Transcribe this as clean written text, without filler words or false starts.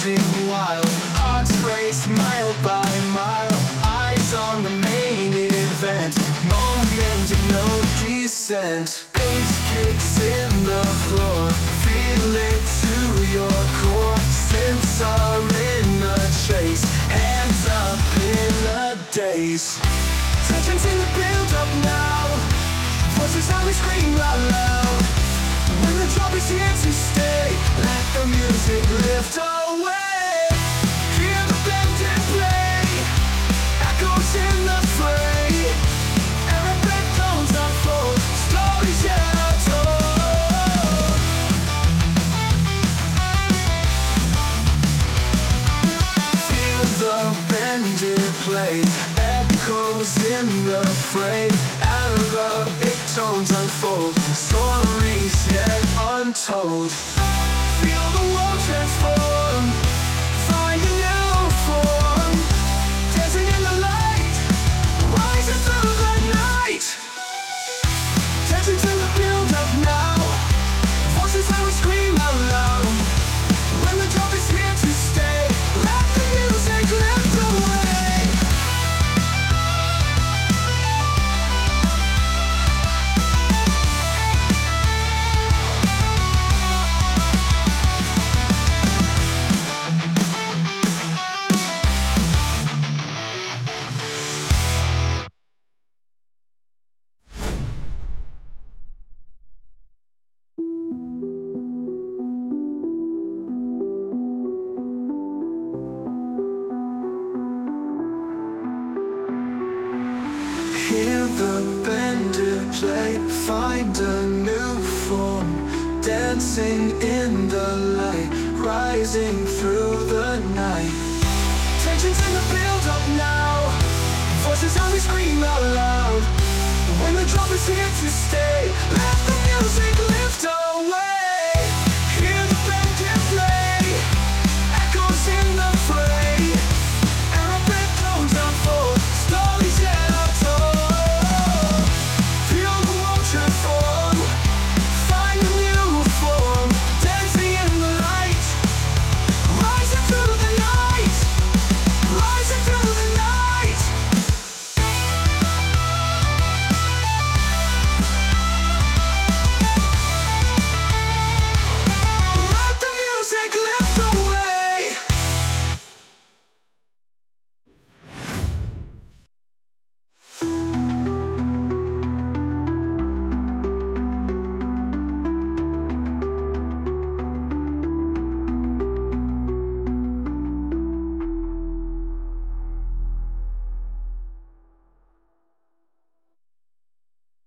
pounding wild. Hearts race mile by mile, eyes on the main event. Moment of no descent. Bass kicks in the floor, feel it to your core. Synths are in a chase, hands up in a daze. Tensions in the build-up now, voices how we scream out loud. When the drop is here to stay, let the music lift away. Hear the band play, echoes in the fray. Every tones unfold, stories yet untold. Feel the band play, echoes in the fray. Arabic tones unfold, stories yet untold. Feel the world transform, find a new form. Dancing in the light, rising through the night. Dancing to the build-up now, voices how we scream out loud. When the drop is here to stay, let the music lift away. Hear the bender play, find a new form. Dancing in the light, rising through the night. Tensions in the build-up now, voices how we scream out loud. When the drop is here to stay, let the music lift away.